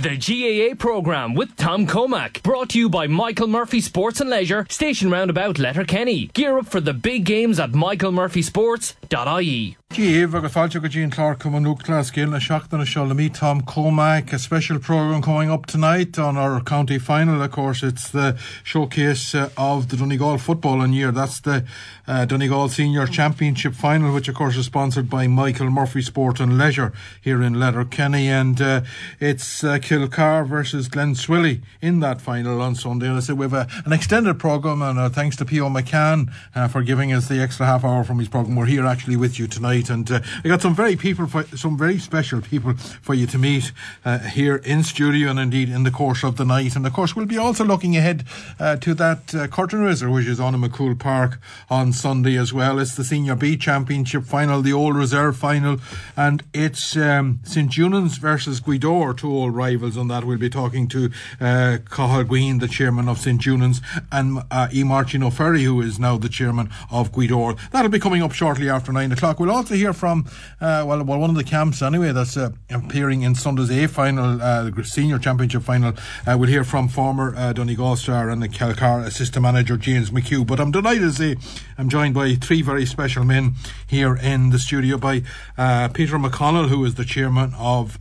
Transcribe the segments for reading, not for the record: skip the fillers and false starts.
The GAA programme with Tom Comack. Brought to you by Michael Murphy Sports and Leisure, station roundabout Letterkenny. Gear up for the big games at michaelmurphysports.ie. Gee, agus fáilte go Jean Clark come an Class Gill na Seachtain na Show me Tom Comack, a special programme coming up tonight on our county final. Of course, it's the showcase of the Donegal football in year. That's the Donegal Senior Championship final, which of course is sponsored by Michael Murphy Sport and Leisure here in Letterkenny, and it's Kilcar versus Glenswilly in that final on Sunday. And I said we have an extended programme, and thanks to P.O. McCann for giving us the extra half hour from his programme. We're here actually with you tonight, and I got some very special people for you to meet here in studio and indeed in the course of the night. And of course we'll be also looking ahead to that curtain raiser which is on in McCool Park on Sunday as well. It's the Senior B Championship final, the Old Reserve final, and it's St. Junans versus Gweedore, two old rivals on that. We'll be talking to Cathal Gween, the chairman of St. Junans, and E. Martin O'Ferry, who is now the chairman of Gweedore. That'll be coming up shortly after 9 o'clock. We'll also hear from one of the camps anyway that's appearing in Sunday's A final, the Senior Championship final. We'll hear from former Donegal star and the Kilcar assistant manager James McHugh. But I'm delighted to say I'm joined by three very special men here in the studio, by Peter McConnell, who is the chairman of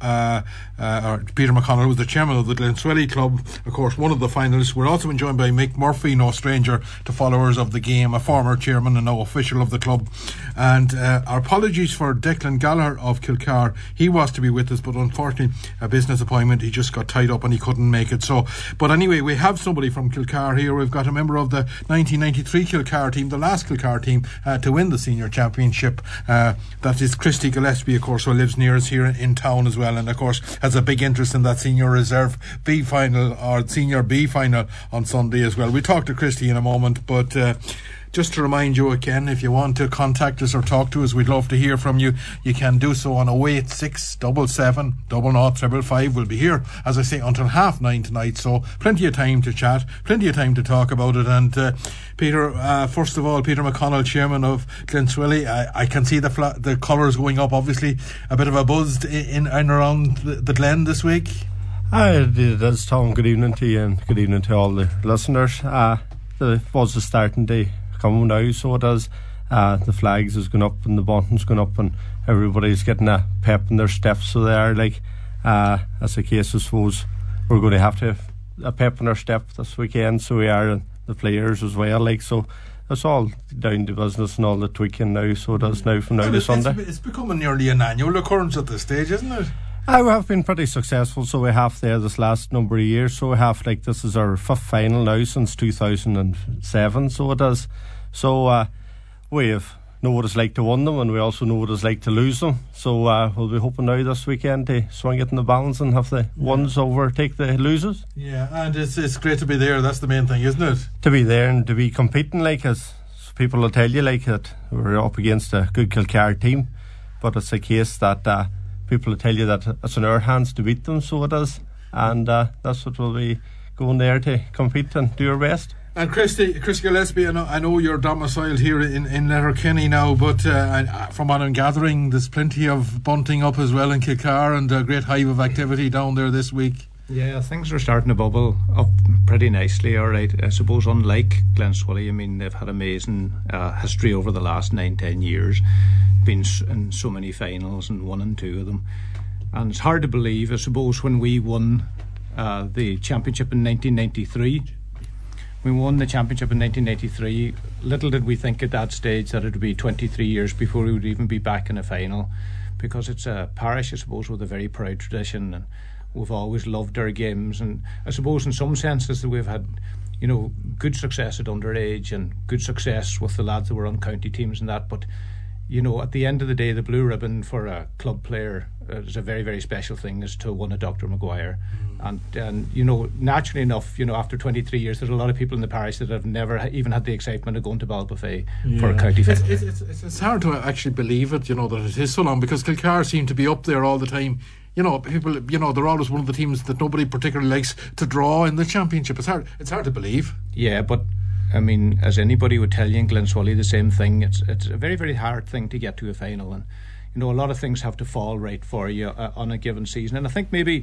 Peter McConnell, who is the chairman of the Glenswilly Club, of course one of the finalists. We're also joined by Mick Murphy, no stranger to followers of the game, a former chairman and now official of the club. And our apologies for Declan Gallagher of Kilcar. He was to be with us, but unfortunately a business appointment, he just got tied up and he couldn't make it. So, but anyway, we have somebody from Kilcar here. We've got a member of the 1993 Kilcar team, the last Kilcar team to win the Senior Championship. That is Christy Gillespie, of course, who lives near us here in town as well, and of course has a big interest in that Senior Reserve B final or Senior B final on Sunday as well. We'll talk to Christy in a moment, but just to remind you again, if you want to contact us or talk to us, we'd love to hear from you. You can do so on 086 77 00 555. We'll be here, as I say, until 9:30 tonight, so plenty of time to chat, plenty of time to talk about it. And Peter, first of all, Peter McConnell, chairman of Glenswilly, I can see the colours going up, obviously a bit of a buzz in and around the Glen this week. It is, Tom. Good evening to you and good evening to all the listeners. The buzz is starting to come now, so it is. The flags is going up and the buntings going up and everybody's getting a pep in their steps, so they are like, as a case I suppose we're going to have a pep in our step this weekend, so we are, and the players as well, like, so it's all down to business and all the tweaking now, so it is now from now to Sunday. It's becoming nearly an annual occurrence at this stage, isn't it? We have been pretty successful, so we have there this last number of years, so we have, like, this is our fifth final now since 2007, so it is. So we know what it's like to win them, and we also know what it's like to lose them, so we'll be hoping now this weekend to swing it in the balance and have the ones overtake the losers. Yeah, and it's great to be there. That's the main thing, isn't it? To be there and to be competing, like, as people will tell you, like, that we're up against a good Kilcar team, but it's a case that people will tell you that it's in our hands to beat them, so it is, and that's what we'll be going there to compete and do our best. And Chris Gillespie, I know you're domiciled here in Letterkenny now, but from what I'm gathering, there's plenty of bunting up as well in Kilcar and a great hive of activity down there this week. Yeah, things are starting to bubble up pretty nicely, alright. I suppose unlike Glenswilly, I mean, they've had amazing history over the last 9-10 years, been in so many finals and won in two of them. And it's hard to believe, I suppose, when we won the championship in 1993. We won the championship in 1993. Little did we think at that stage that it would be 23 years before we would even be back in a final, because it's a parish, I suppose, with a very proud tradition, and we've always loved our games. And I suppose in some senses that we've had, you know, good success at underage and good success with the lads that were on county teams and that, but you know, at the end of the day, the blue ribbon for a club player is a very, very special thing, is to win a Dr. Maguire. And you know, naturally enough, you know, after 23 years, there's a lot of people in the parish that have never even had the excitement of going to Ballbuffet for a county final. It's hard to actually believe it, you know, that it is so long, because Kilcar seem to be up there all the time. You know, people, you know, they're always one of the teams that nobody particularly likes to draw in the championship. It's hard to believe. Yeah, but I mean, as anybody would tell you in Glenswilly, the same thing. It's a very, very hard thing to get to a final, and you know, a lot of things have to fall right for you on a given season. And I think maybe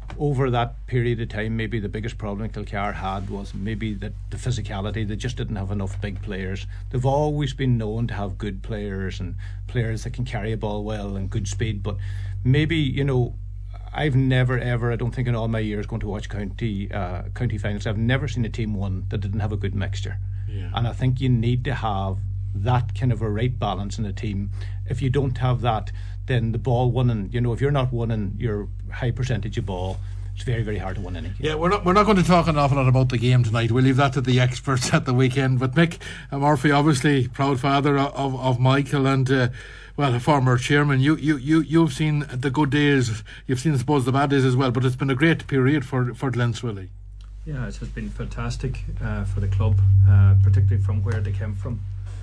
over that period of time, maybe the biggest problem Kilcar had was maybe the physicality. They just didn't have enough big players. They've always been known to have good players and players that can carry a ball well and good speed, but maybe, I've never ever, I don't think in all my years going to watch county finals, I've never seen a team won that didn't have a good mixture. Yeah. And I think you need to have that kind of a right balance in a team. If you don't have that, then the ball winning, if you're not winning your high percentage of ball, it's very, very hard to win any game. Yeah, we're not going to talk an awful lot about the game tonight. We'll leave that to the experts at the weekend. But Mick Murphy, obviously proud father of Michael and a former chairman. You've seen the good days. You've seen, I suppose, the bad days as well. But it's been a great period for Glenswilly. Yeah, it has been fantastic for the club, particularly from where they came from.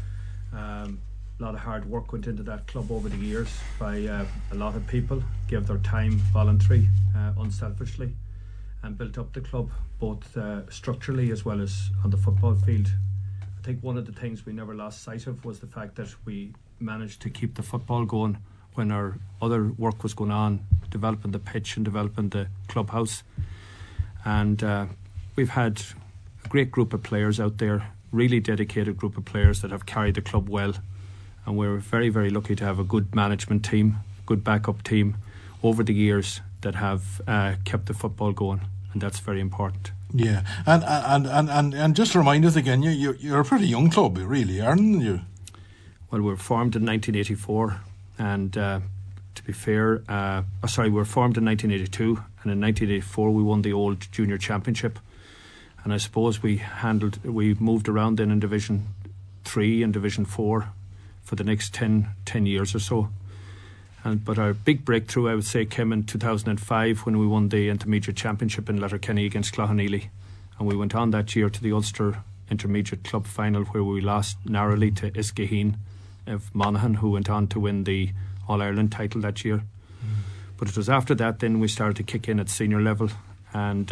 A lot of hard work went into that club over the years by a lot of people, gave their time voluntary, unselfishly, and built up the club both structurally as well as on the football field. I think one of the things we never lost sight of was the fact that we managed to keep the football going when our other work was going on, developing the pitch and developing the clubhouse. And we've had a great group of players out there, really dedicated group of players that have carried the club well. And we're very, very lucky to have a good management team, good backup team over the years that have kept the football going, and that's very important. Yeah, and just remind us again, you're a pretty young club, really, aren't you? Well, we were formed in 1984, and to be fair, we were formed in 1982, and in 1984 we won the old junior championship, and I suppose we moved around then in Division 3 and Division 4 for the next 10 years or so. But our big breakthrough, I would say, came in 2005 when we won the Intermediate Championship in Letterkenny against Cloughaneely. And we went on that year to the Ulster Intermediate Club Final, where we lost narrowly to Isgaheen of Monaghan, who went on to win the All-Ireland title that year. But it was after that then we started to kick in at senior level. And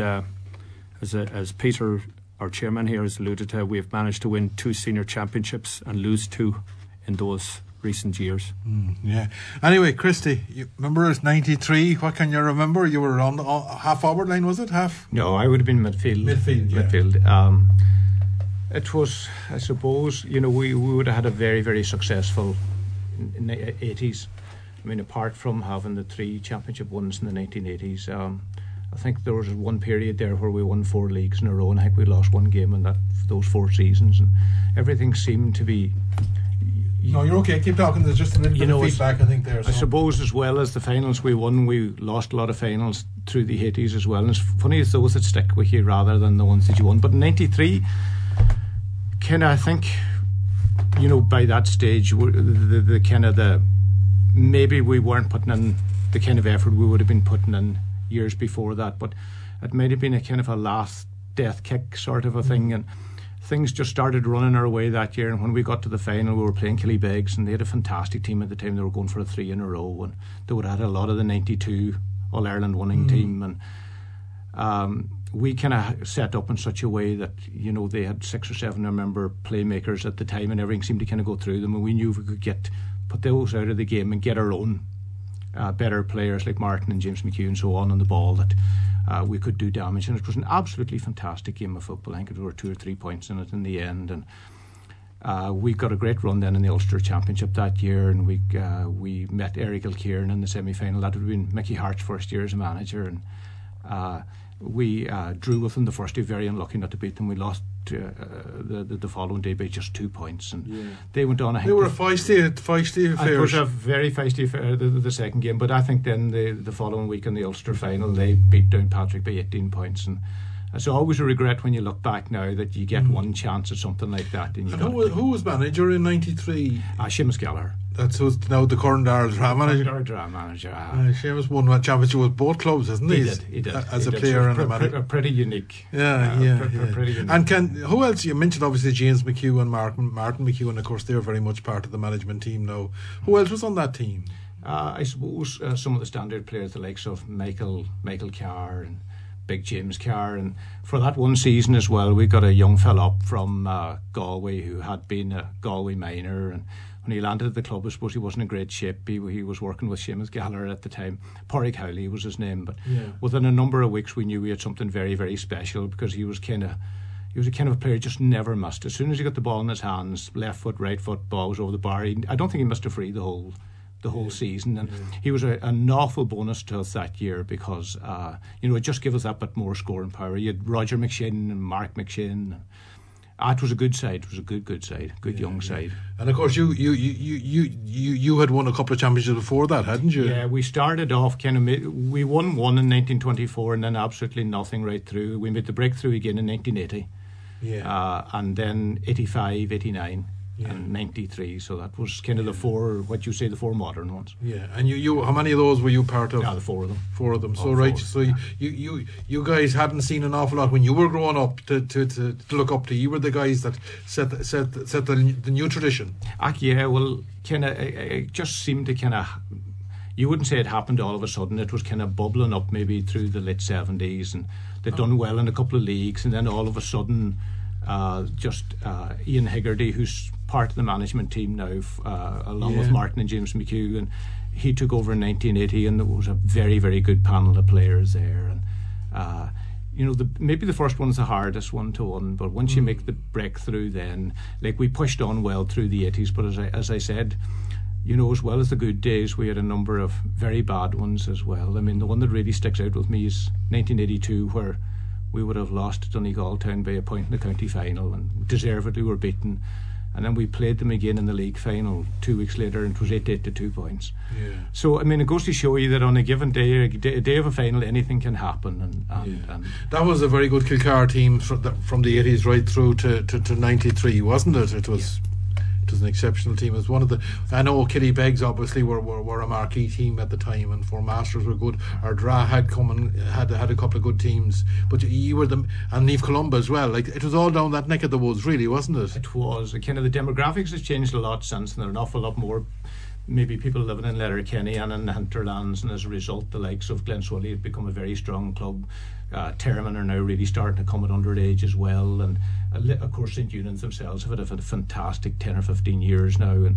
as Peter, our chairman here, has alluded to, we have managed to win 2 senior championships and lose 2 in those recent years. Yeah. Anyway, Christy, you remember it's 93. What can you remember? You were on the half forward line, was it? Half? No, I would have been midfield. Midfield. It was, I suppose, we would have had a very, very successful in the 80s. I mean, apart from having the 3 championship wins in the 1980s, I think there was one period there where we won 4 leagues in a row, and I think we lost 1 game in those 4 seasons, and everything seemed to be. No, you're okay. Keep talking. There's just a little bit of feedback, I think, there. So. I suppose as well as the finals we won, we lost a lot of finals through the 80s as well. And it's funny, it's those that stick with you rather than the ones that you won. But in 93, I think, by that stage, maybe we weren't putting in the kind of effort we would have been putting in years before that. But it might have been a kind of a last death kick sort of a thing. And things just started running our way that year, and when we got to the final we were playing Killybegs, and they had a fantastic team at the time. They were going for a 3 in a row, and they would have had a lot of the 92 All-Ireland winning team, and we kind of set up in such a way that they had 6 or 7, I remember, playmakers at the time, and everything seemed to kind of go through them, and we knew if we could put those out of the game and get our own better players like Martin and James McHugh and so on the ball, that we could do damage. And it was an absolutely fantastic game of football. I think there were 2 or 3 points in it in the end, and we got a great run then in the Ulster Championship that year, and we met Eric Kilkieran in the semi-final. That would have been Mickey Hart's first year as a manager, and we drew with them the first day, very unlucky not to beat them. We lost the following day by just 2 points, and they went on. They were a feisty affair. It was a very feisty affair, the second game, but I think then the following week in the Ulster final they beat Downpatrick by 18 points, and it's always a regret when you look back now that you get one chance at something like that. And who was manager in 93? Seamus Gallagher. That's who's now the current Dara manager. Seamus won that championship with both clubs, hasn't he? He did. As a player and a manager. Pretty unique. Pretty unique. And who else? You mentioned obviously James McHugh and Martin McHugh, and of course they're very much part of the management team now. Who else was on that team? I suppose some of the standard players, the likes of Michael Carr and Big James Carr, and for that one season as well we got a young fella up from Galway who had been a Galway minor, and when he landed at the club, I suppose he wasn't in great shape. He was working with Seamus Gallagher at the time. Pádraig Howley was his name. But within a number of weeks, we knew we had something very, very special, because he was a kind of a player who just never missed. As soon as he got the ball in his hands, left foot, right foot, ball was over the bar. I don't think he missed a free the whole season, and he was an awful bonus to us that year, because it just gave us that bit more scoring power. You had Roger McShane and Mark McShane. It was a good side. It was a good side, young side. And of course, you had won a couple of championships before that, hadn't you? Yeah, we started off we won one in 1924, and then absolutely nothing right through. We made the breakthrough again in 1980. Yeah. And then 85, 89. And 93, so that was kind of the four modern ones. Yeah, and you how many of those were you part of? Yeah, the four of them. Four of them. So right, so you guys hadn't seen an awful lot when you were growing up to look up to. You were the guys that set the new tradition. Yeah, well, kind of it just seemed to kind of. You wouldn't say it happened all of a sudden. It was kind of bubbling up maybe through the late 70s, and they'd done well in a couple of leagues, and then all of a sudden, Ian Higgerty, who's part of the management team now, along with Martin and James McHugh, and he took over in 1980, and there was a very, very good panel of players there. And maybe the first one's the hardest one to win, but once you make the breakthrough, then we pushed on well through the 80s. But as I said, as well as the good days, we had a number of very bad ones as well. I mean, the one that really sticks out with me is 1982, where we would have lost to Donegal Town by a point in the county final, and deservedly were beaten. And then we played them again in the league final 2 weeks later, and it was 8-8 to 2 points. Yeah. So, I mean, it goes to show you that on a given day, a day of a final, anything can happen. And that was a very good Kilcar team from the 80s right through to 93, wasn't it? It was. It was an exceptional team. It was one of the. I know Kitty Beggs obviously were a marquee team at the time, and Four Masters were good. Ardra had come and had a couple of good teams, but you were them, and Neve Columba as well. It was all down that neck of the woods, really, wasn't it? It was. Kind of the demographics has changed a lot since, and there are an awful lot more. Maybe people living in Letterkenny and in the hinterlands, and as a result, the likes of Glenswilly have become a very strong club. Terraman are now really starting to come at underage as well, and of course St. Eunan's themselves have had a fantastic 10 or 15 years now. And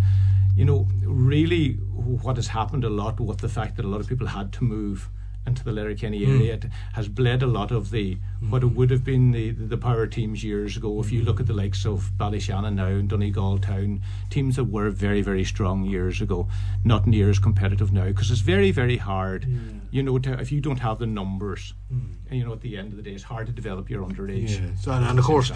really what has happened a lot with the fact that a lot of people had to move into the Letterkenny area, it has bled a lot of what it would have been the power teams years ago. If you look at the likes of Ballyshannon now and Donegal Town, teams that were very, very strong years ago, not near as competitive now, because it's very, very hard, if you don't have the numbers, at the end of the day, it's hard to develop your underage. Yeah. So, and of course,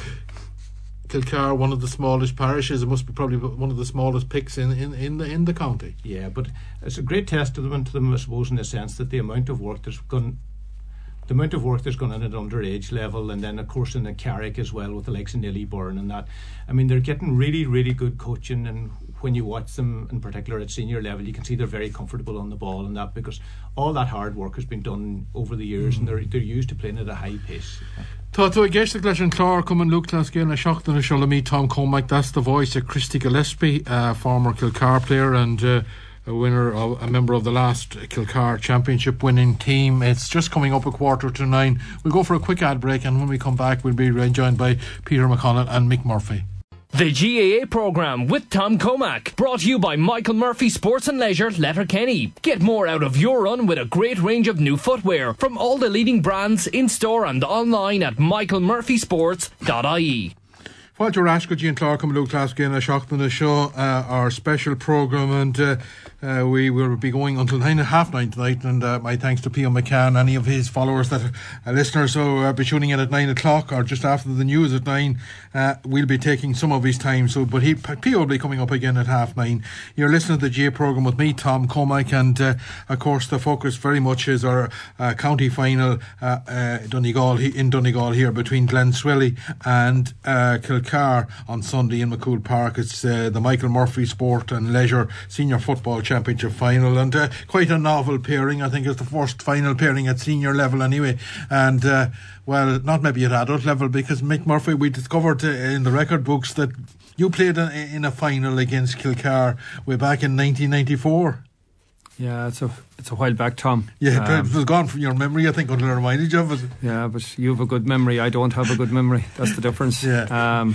Kilcar, one of the smallest parishes, it must be probably one of the smallest picks in the county. Yeah, but it's a great testament to them, I suppose, in the sense that the amount of work there's gone in at underage level, and then of course in the Carrick as well with the likes of Nilly Byrne and that. I mean, they're getting really, really good coaching, and when you watch them in particular at senior level, you can see they're very comfortable on the ball and that, because all that hard work has been done over the years, and they're used to playing at a high pace. Tá tú ggéiste leis an clár cum an Luachlas céanna seachtain na Sholomí Tom Cormack. That's the voice of Christy Gillespie, former Kilcar player and a member of the last Kilcar championship winning team. It's just coming up 8:45. We'll go for a quick ad break, and when we come back we'll be joined by Peter McConnell and Mick Murphy. The GAA programme with Tom Cormack, brought to you by Michael Murphy Sports and Leisure, Letterkenny. Get more out of your run with a great range of new footwear from all the leading brands in store and online at michaelmurphysports.ie. Fáilte Rashcoe and Clark come Luachlas céanna seachtain show, our special programme, and we will be going until 9:30 tonight, and my thanks to Pio McCann, any of his followers that listeners who be tuning in at 9 o'clock or just after the news at 9. We'll be taking some of his time, but Pio will be coming up again at 9:30. You're listening to the GA programme with me, Tom Cormack, and of course the focus very much is our county final in Donegal here between Glenswilly and Kilcar on Sunday in McCool Park. It's the Michael Murphy Sport and Leisure Senior Football Championship final, and quite a novel pairing. I think it's the first final pairing at senior level anyway, and well, not maybe at adult level, because Mick Murphy, we discovered in the record books that you played in a final against Kilcar way back in 1994. Yeah, it's a while back, Tom. Yeah, it was gone from your memory, I think, until I reminded you of it. Yeah, but you have a good memory. I don't have a good memory. That's the difference. Yeah.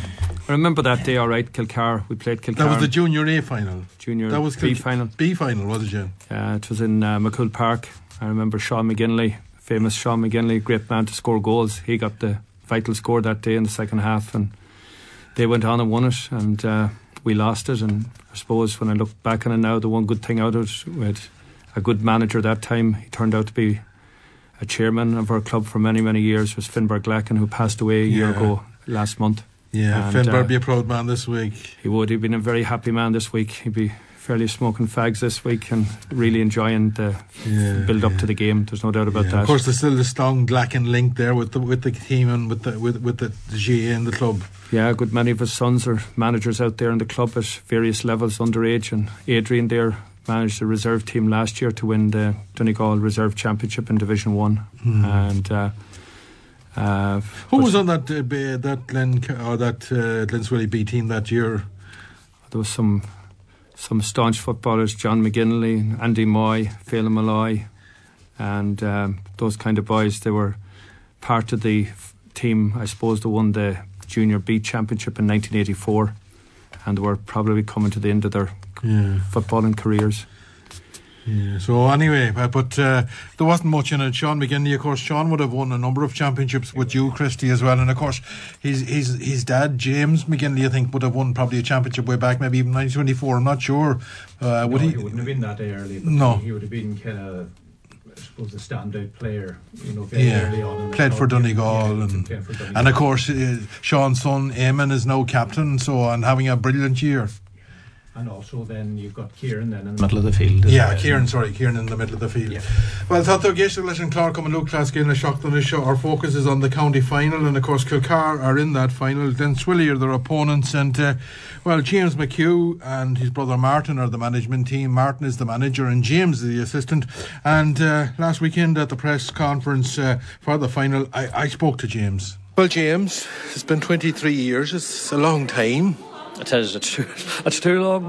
I remember that day, all right, Kilcar. We played Kilcar. That was the Junior A final. That was B final. B final, was it, Jim? It was in McCool Park. I remember Sean McGinley, famous Sean McGinley, great man to score goals. He got the vital score that day in the second half, and they went on and won it, and we lost it. And I suppose when I look back on it now, the one good thing out of it, we had a good manager that time. He turned out to be a chairman of our club for many, many years, was Finbar Glacken, who passed away a year ago last month. Yeah, Finbar be a proud man this week. He would. He'd been a very happy man this week. He'd be fairly smoking fags this week and really enjoying the build up to the game. There's no doubt about that. Of course, there's still the strong Glacken link there with the team and with the GA in the club. Yeah, a good many of his sons are managers out there in the club at various levels, underage, and Adrian there managed the reserve team last year to win the Donegal Reserve Championship in Division 1. And who was on that Glen Swilly B team that year? There was some staunch footballers, John McGinley, Andy Moy, Phelan Malloy, and those kind of boys. They were part of the team, I suppose, that won the Junior B Championship in 1984, and they were probably coming to the end of their footballing careers. Yeah, so anyway, but there wasn't much in it. Sean McGinley, of course, Sean would have won a number of championships with you, Christy, as well. And of course, his dad, James McGinley, I think, would have won probably a championship way back, maybe even 1924. I'm not sure. He wouldn't have been that early. No. He would have been kind of, I suppose, a standout player, very early on. Played for Donegal. And of course, Sean's son, Eamon, is now captain, and having a brilliant year. And also then you've got Kieran then in the middle of the field. Kieran in the middle of the field. Yeah. Well, Tato Geisha and Clark and Luke Claskin Shockton show. Our focus is on the county final, and of course Kilcar are in that final. Glen Swilly are their opponents, and James McHugh and his brother Martin are the management team. Martin is the manager and James is the assistant. And last weekend at the press conference for the final, I spoke to James. Well, James, it's been 23 years. It's a long time. It is. It's too long.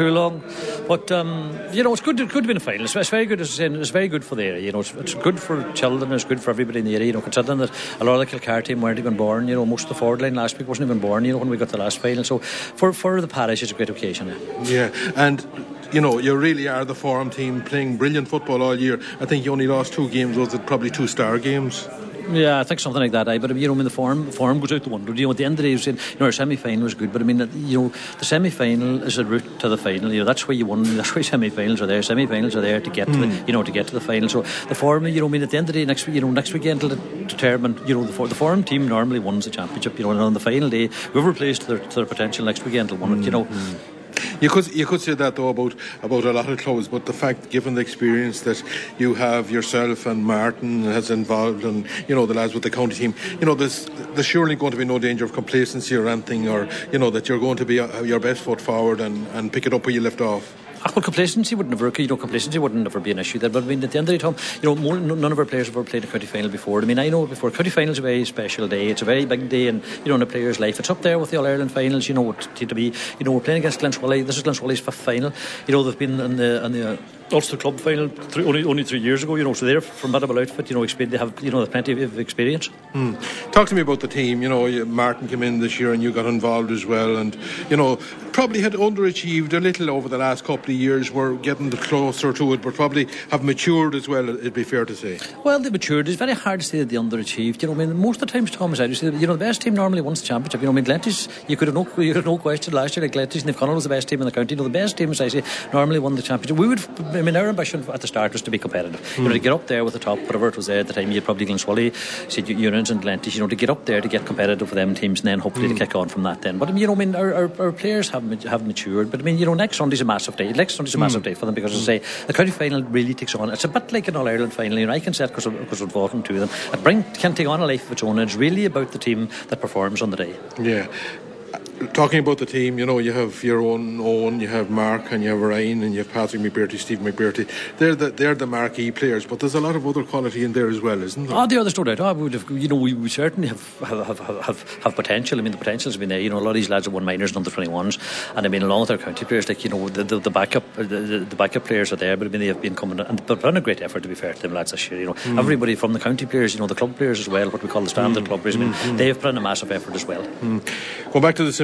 But it's good to be in a final. It's very good. It's very good for the area. It's good for children. It's good for everybody in the area. Considering that a lot of the Kilcar team weren't even born. Most of the forward line last week wasn't even born. When we got the last final. So for the parish, it's a great occasion. Yeah, and you really are the forum team playing brilliant football all year. I think you only lost 2 games. Was it probably 2 star games? Yeah, I think something like that. But the form goes out the window. At the end of the day, you're saying, our semi-final was good, but the semi-final is a route to the final. That's why you won. That's why semi-finals are there. Semi-finals are there to get to to get to the final. So the form, at the end of the day, next weekend will determine. The forum team normally wins the championship. And on the final day, whoever plays to their potential next weekend will win it. You could say that though about a lot of clubs, but the fact, given the experience that you have yourself and Martin has involved, and the lads with the county team, there's surely going to be no danger of complacency or anything, or that you're going to be your best foot forward and pick it up where you left off. Complacency would never be an issue there. But at the end of the day, Tom, none of our players have ever played a county final before. I know before. County final is a very special day. It's a very big day in a player's life. It's up there with the All Ireland finals. To be. We're playing against Glen Swilly. This is Glen Swilly's 5th final. They've been in the Ulster Club final only 3 years ago. So they're a formidable outfit. They have plenty of experience. Talk to me about the team. Martin came in this year and you got involved as well, and probably had underachieved a little over the last couple of years. We're getting closer to it, but probably have matured as well, it'd be fair to say. Well, they matured. It's very hard to say that they underachieved. Most of the times, Tom, as I say, the best team normally wins the championship. Glenties, you could have no question last year, like Glenties and Connell was the best team in the county. The best team, as I say, normally won the championship. Our ambition at the start was to be competitive. To get up there with the top, whatever it was there at the time. You had probably Glen Swilly, St. Eunans and Glenties, to get up there, to get competitive with them teams, and then hopefully to kick on from that then. But our players have matured. But next Sunday's a massive day. Next Sunday's a massive day for them, because as I say, the county final really takes on. It's a bit like an All Ireland final. I can say it because we're involved in 2 of them. It can take on a life of its own. It's really about the team that performs on the day. Yeah. Talking about the team, you have your own Owen, you have Mark, and you have Ryan, and you have Patrick McBearty, Stephen McBearty. They're the marquee players, but there's a lot of other quality in there as well, isn't there? There's no doubt. We certainly have potential. The potential's been there. A lot of these lads have won minors and under 21s, and along with our county players, like the backup players are there, but they've been coming and they've done a great effort, to be fair to them lads this year. Everybody from the county players, the club players as well, what we call the standard club players. They've put in a massive effort as well. Going back to the semi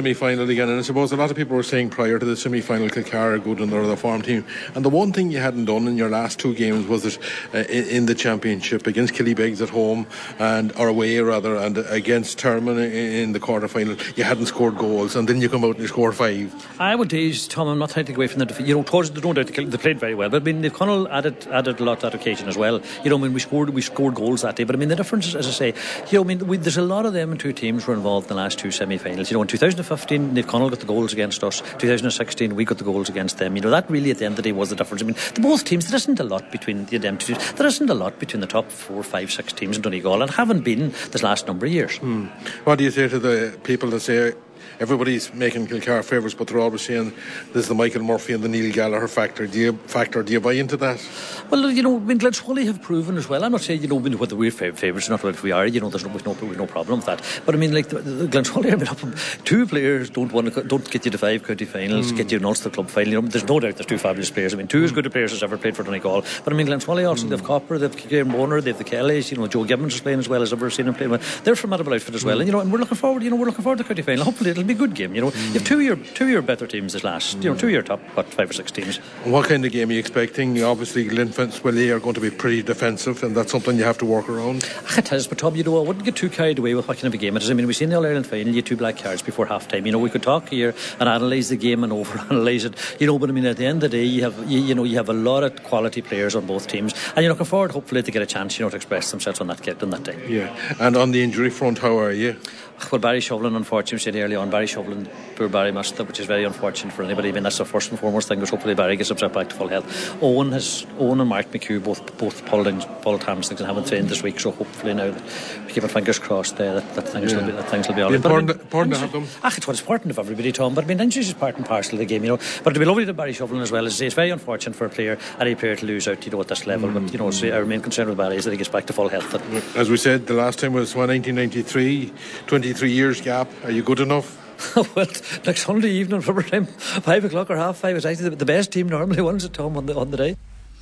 semi-final again, and I suppose a lot of people were saying prior to the semi-final Kilcar are good and they're the form team, and the one thing you hadn't done in your last two games was that in the championship against Killybegs at home or away rather, and against Termon in the quarter-final you hadn't scored goals, and then you come out and you score 5. I would days, Tom, I'm not trying to take away from the defeat. You know, towards the they played very well, but I mean the Connell added a lot to that occasion as well. You know, I mean we scored goals that day, but I mean the difference, as I say, you know, I mean there's a lot of them and two teams were involved in the last two semi-finals. You know, in 2015 Niamh Connell got the goals against us, 2016 we got the goals against them. You know, that really at the end of the day was the difference. I mean, both teams, there isn't a lot between them two teams. There isn't a lot between the top 4, 5, 6 teams in Donegal, and haven't been this last number of years. What do you say to the people that say everybody's making Kilcar favourites, but they're always saying there's the Michael Murphy and the Neil Gallagher factor? Do you buy into that? Well, you know, I mean, Glenswally have proven as well. I'm not saying, you know, whether we're favourites or not, whether we are, you know, there's no problem with that. But I mean, like, the Glenswally, I mean, two players don't get you to 5 county finals, get you an Ulster Club final. You know, there's no doubt there's two fabulous players. I mean, two as good a players as ever played for Donegal. But I mean, Glenswally also, they've Copper, they've Kieran Boner, they've the Kellys, you know, Joe Gibbons is playing as well as I've ever seen him play. They're from formidable outfit as well. And, you know, and we're looking forward to the county final. Hopefully it'll be a good game, you know. You have two year better teams this last, you know, 2 year top, 5 or 6 teams. What kind of game are you expecting? Obviously Glenswally are going to be pretty defensive, and that's something you have to work around. It is, but Tom, you know, I wouldn't get too carried away with what kind of a game it is. I mean, we've seen the All-Ireland final, you had 2 black cards before half time. You know, we could talk here and analyse the game and overanalyse it, you know, but I mean, at the end of the day, you have a lot of quality players on both teams, and you're looking forward hopefully to get a chance, you know, to express themselves on that day. Yeah. And on the injury front, how are you? Well, Barry Shovelin, unfortunately, we said early on, Barry Shovelin, poor Barry missed it, which is very unfortunate for anybody. I mean, that's the first and foremost thing, was hopefully Barry gets himself back to full health. Owen and Mark McHugh both pulled hamstrings and haven't trained this week, so hopefully now that we keep our fingers crossed that things will be all right. Important to have them. It's what's important of everybody, Tom, but I mean, injuries is part and parcel of the game, you know. But it'd be lovely to Barry Shovelin as well. As I say, it's very unfortunate for any player to lose out, you know, at this level. But, you know, so our main concern with Barry is that he gets back to full health. As we said, the last time was 1993, 23 years gap. Are you good enough? Well, next Sunday evening, rubber time, 5 o'clock or 5:30 is actually the best team normally wins it, Tom, on the day.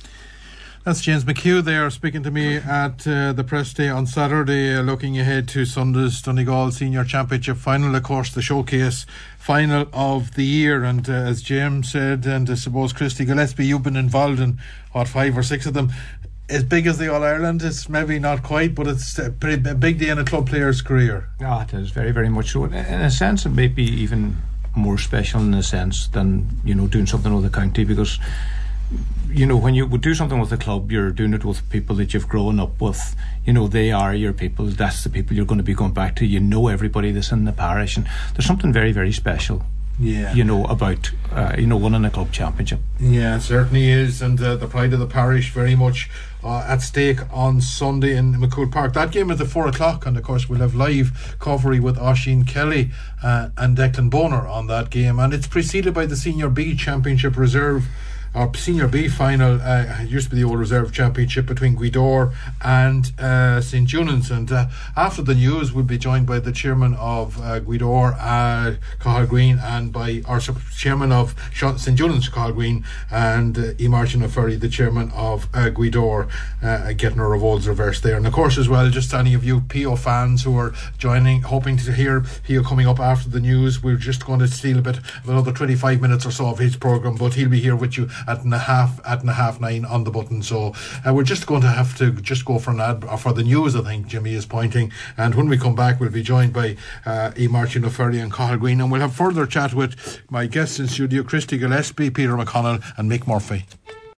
That's James McHugh there speaking to me at the press day on Saturday, looking ahead to Sunday's Donegal Senior Championship final, of course the showcase final of the year. And as James said, and I suppose Christy Gillespie, you've been involved in 5 or 6 of them. As big as the All-Ireland, it's maybe not quite, but it's a big day in a club player's career. Oh, it is very, very much so. In a sense, it may be even more special in a sense than, you know, doing something with the county, because, you know, when you would do something with the club, you're doing it with people that you've grown up with. You know, they are your people. That's the people you're going to be going back to. You know everybody that's in the parish, and there's something very, very special. Yeah, you know, about winning a club championship. Yeah, it certainly is, and the pride of the parish very much at stake on Sunday in McCool Park. That game is at 4 o'clock, and of course we'll have live coverage with Oisín Kelly and Declan Boner on that game, and it's preceded by the Senior B Championship Reserve. Our Senior B final used to be the old reserve championship between Gweedore and St. Junans, and after the news we'll be joined by the chairman of Gweedore, Cathal Green, and by our chairman of St. Junans, Cathal Green, and Martin O'Ferry, the chairman of Gweedore, getting our roles reversed there. And of course as well, just any of you PO fans who are joining, hoping to hear Pio coming up after the news, we're just going to steal a bit of another 25 minutes or so of his programme, but he'll be here with you at half 9 on the button. So we're just going to have to just go for an ad for the news, I think Jimmy is pointing, and when we come back we'll be joined by Martin O'Ferry and Cathal Green, and we'll have further chat with my guests in studio, Christy Gillespie, Peter McConnell and Mick Murphy.